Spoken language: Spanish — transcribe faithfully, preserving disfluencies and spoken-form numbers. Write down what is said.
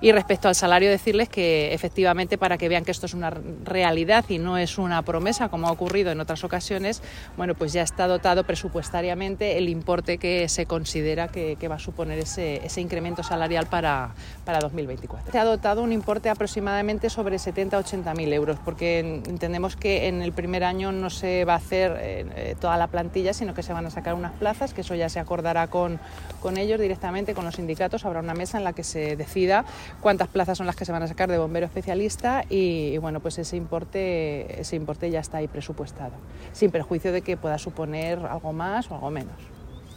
Y respecto al salario, decirles que efectivamente, para que vean que esto es una realidad y no es una promesa como ha ocurrido en otras ocasiones, bueno, pues ya está dotado presupuestariamente el importe que se considera que, que va a suponer ese, ese incremento salarial para, para dos mil veinticuatro. Se ha dotado un importe aproximadamente sobre setenta a ochenta mil euros, porque entendemos que en el primer año no se va a hacer eh, toda la plantilla, sino que se van a sacar unas plazas, que eso ya se acordará con, con ellos directamente, con los sindicatos. Habrá una mesa en la que se decida cuántas plazas son las que se van a sacar de bombero especialista y, y bueno, pues ese importe, ese importe ya está ahí presupuestado, sin perjuicio de que pueda suponer algo más o algo menos.